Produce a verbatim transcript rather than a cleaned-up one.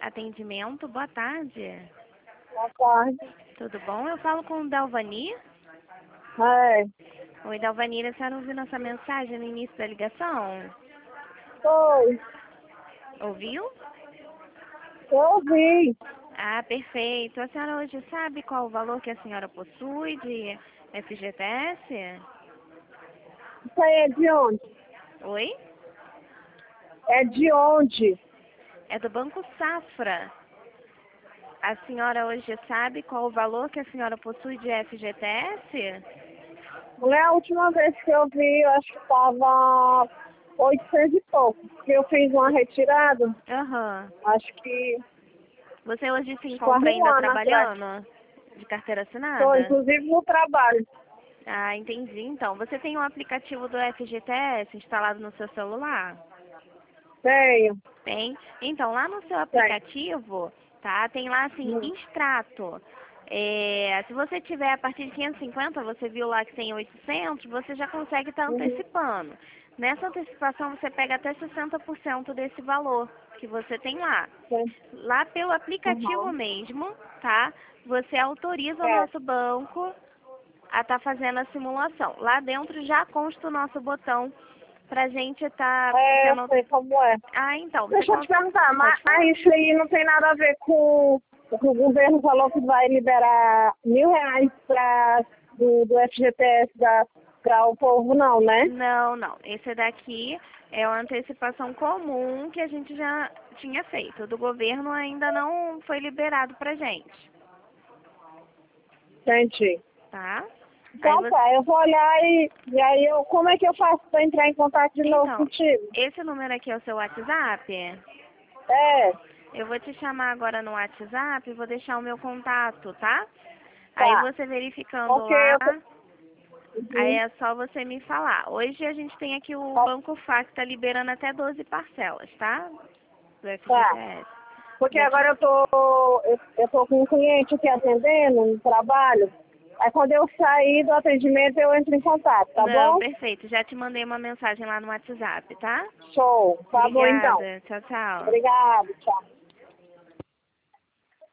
Atendimento, boa tarde. Boa tarde. Tudo bom? Eu falo com o Dalvani. É. Oi, Dalvani, a senhora ouviu nossa mensagem no início da ligação? Oi. Ouviu? Eu ouvi. Ah, perfeito. A senhora hoje sabe qual o valor que a senhora possui de F G T S? Isso aí é de onde? Oi? É de onde? É do Banco Safra. A senhora hoje sabe qual o valor que a senhora possui de F G T S? Não é a última vez que eu vi, eu acho que estava oitocentos e pouco. Porque eu fiz uma retirada. Aham. Acho que Você hoje se quase encontra um ainda ano atrás. trabalhando? De carteira Estou, assinada? inclusive, no trabalho. Ah, entendi. Então, você tem um aplicativo do F G T S instalado no seu celular? Tenho. Tem? Então, lá no seu Tenho. aplicativo, tá? Tem lá assim, Hum. extrato. É, se você tiver a partir de quinhentos e cinquenta, você viu lá que tem oitocentos, você já consegue estar Uhum. antecipando. Nessa antecipação, você pega até sessenta por cento desse valor que você tem lá. Sim. Lá pelo aplicativo Uhum. mesmo, tá? Você autoriza o É. nosso banco a estar fazendo a simulação. Lá dentro já consta o nosso botão pra gente estar É, eu tendo... sei como é. Ah, então, você Deixa eu te consegue... perguntar, mas Pode falar. isso aí não tem nada a ver com o que o governo falou que vai liberar mil reais pra, do, do F G T S para o povo, não, né? Não, não. Esse daqui é uma antecipação comum que a gente já tinha feito. O do governo ainda não foi liberado pra gente, Entendi. tá? Aí Então você... tá, eu vou olhar e, e aí eu, como é que eu faço para entrar em contato de novo Então, contigo? esse número aqui é o seu WhatsApp? É, Eu vou te chamar agora no WhatsApp e vou deixar o meu contato, tá? Aí tá. você verificando Porque lá, eu... aí Uhum. é só você me falar. Hoje a gente tem aqui o Tá. Banco F A C tá liberando até doze parcelas, tá? Do Tá. F G T S. Porque Vou te... agora eu tô, eu, eu tô com um cliente aqui atendendo no trabalho. Aí quando eu sair do atendimento eu entro em contato, tá Não, bom? perfeito. Já te mandei uma mensagem lá no WhatsApp, tá? Show. Tá bom então. Obrigada. Tchau, tchau. Obrigado. Tchau.